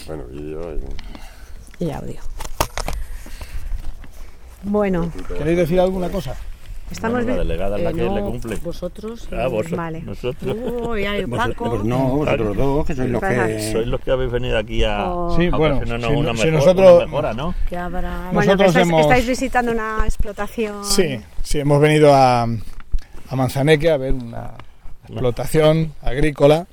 Bueno, vídeo y audio. Bueno. ¿Queréis decir alguna cosa? Estamos bueno, la delegada es la que no, le cumple. Vosotros. Vale. Nosotros. Uy, hay Paco. Pues no, vosotros dos, que sois los que... Sois los que habéis venido aquí a... Sí, bueno, una si nosotros... una mejora, ¿no? Que habrá... Nosotros bueno, hemos... estáis visitando una explotación... Sí, hemos venido a Manzaneque a ver una explotación agrícola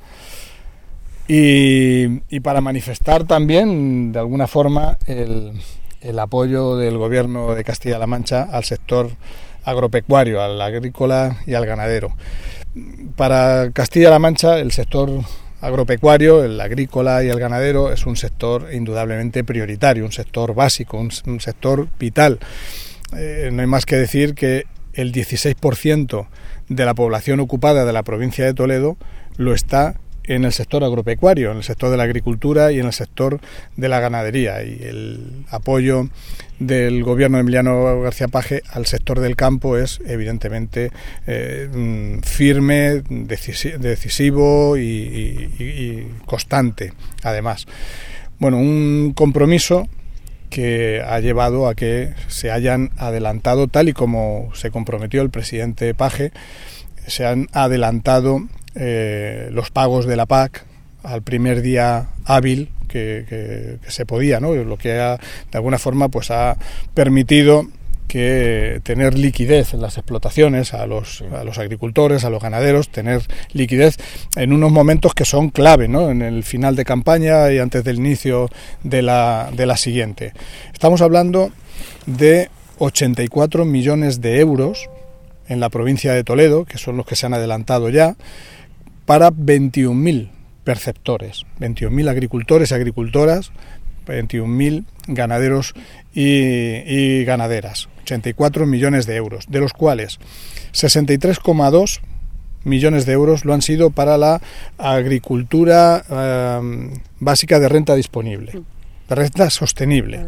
y para manifestar también, de alguna forma, el apoyo del Gobierno de Castilla-La Mancha al sector agropecuario, al agrícola y al ganadero. Para Castilla-La Mancha, el sector agropecuario, el agrícola y el ganadero es un sector indudablemente prioritario, un sector básico, un sector vital. No hay más que decir que el 16% de la población ocupada de la provincia de Toledo lo está en el sector agropecuario, en el sector de la agricultura y en el sector de la ganadería, y el apoyo del gobierno de Emiliano García Paje al sector del campo es evidentemente firme, decisivo y constante, además. Bueno, un compromiso que ha llevado a que se hayan adelantado, tal y como se comprometió el presidente Paje, se han adelantado los pagos de la PAC al primer día hábil que se podía, ¿no? Lo que de alguna forma pues ha permitido que tener liquidez en las explotaciones, a los agricultores, a los ganaderos, tener liquidez en unos momentos que son clave, ¿no? En el final de campaña y antes del inicio de la siguiente. Estamos hablando de 84 millones de euros en la provincia de Toledo, que son los que se han adelantado ya, para 21.000 perceptores, 21.000 agricultores y agricultoras, 21.000 ganaderos y ganaderas, 84 millones de euros, de los cuales 63,2 millones de euros lo han sido para la agricultura básica de renta disponible, de renta sostenible.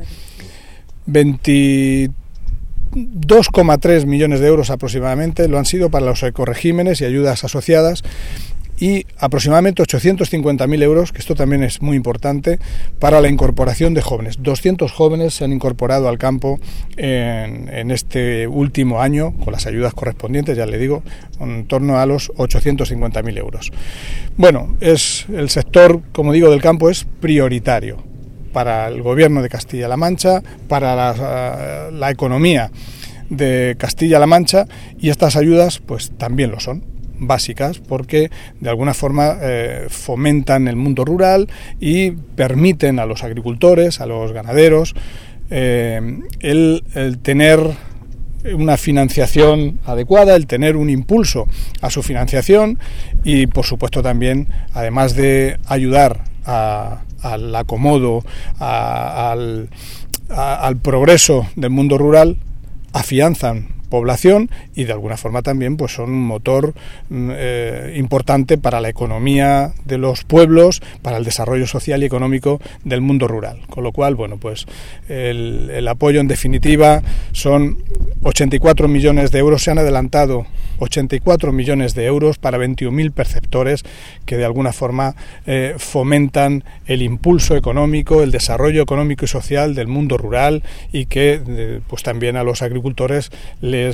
22,3 millones de euros aproximadamente lo han sido para los ecoregímenes y ayudas asociadas, y aproximadamente 850.000 euros, que esto también es muy importante, para la incorporación de jóvenes. 200 jóvenes se han incorporado al campo en este último año, con las ayudas correspondientes, ya le digo, en torno a los 850.000 euros. Bueno, el sector, como digo, del campo es prioritario para el Gobierno de Castilla-La Mancha, para la economía de Castilla-La Mancha, y estas ayudas pues también lo son, básicas, porque de alguna forma fomentan el mundo rural y permiten a los agricultores, a los ganaderos, el tener una financiación adecuada, el tener un impulso a su financiación y, por supuesto, también, además de ayudar al acomodo, al progreso del mundo rural, afianzan población y de alguna forma también pues son un motor importante para la economía de los pueblos, para el desarrollo social y económico del mundo rural. Con lo cual, bueno, pues el apoyo en definitiva son 84 millones de euros, se han adelantado 84 millones de euros para 21.000 perceptores que de alguna forma fomentan el impulso económico, el desarrollo económico y social del mundo rural y que pues también a los agricultores les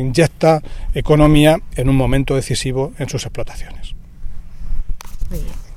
inyecta economía en un momento decisivo en sus explotaciones. Muy bien.